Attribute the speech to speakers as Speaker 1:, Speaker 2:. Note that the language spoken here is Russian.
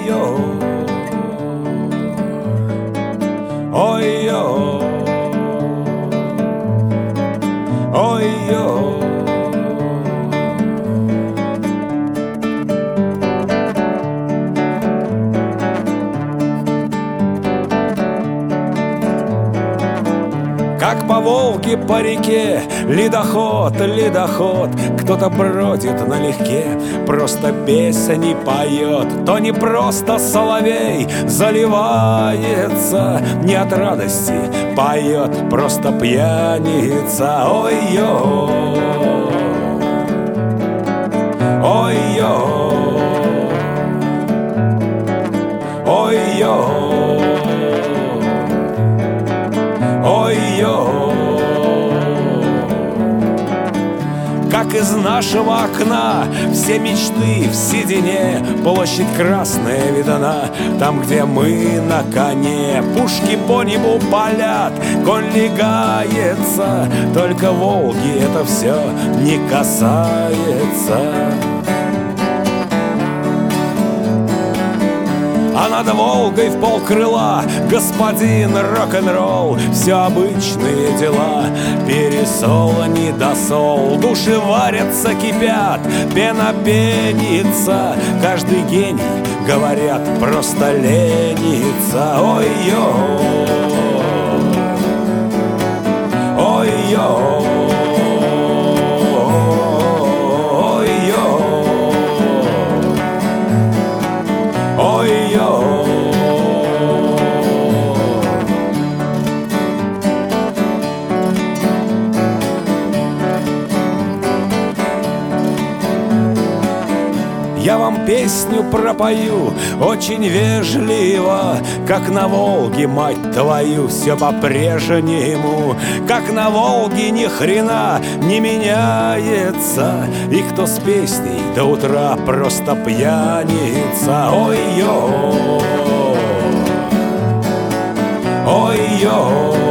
Speaker 1: Ой-ё, ой-ё, ой-ё. Как по Волге, по реке, ледоход, ледоход, кто-то бродит налегке, просто песни поет. То не просто соловей заливается, не от радости поет, просто пьяница. Ой-ё, ой-ё, ой-ё, ой-ё. Как из нашего окна все мечты в седине, площадь Красная видана, там, где мы на коне. Пушки по небу палят, конь легается, только Волги это все не касается. А над Волгой в полкрыла господин рок-н-ролл. Все обычные дела, пересол, недосол. Души варятся, кипят, пена пенится. Каждый гений, говорят, просто ленится. Ой-ё, ой-ё, я вам песню пропою очень вежливо, как на Волге, мать твою, все по-прежнему. Как на Волге ни хрена не меняется, и кто с песней до утра просто пьяница. Ой-ё, ой-ё.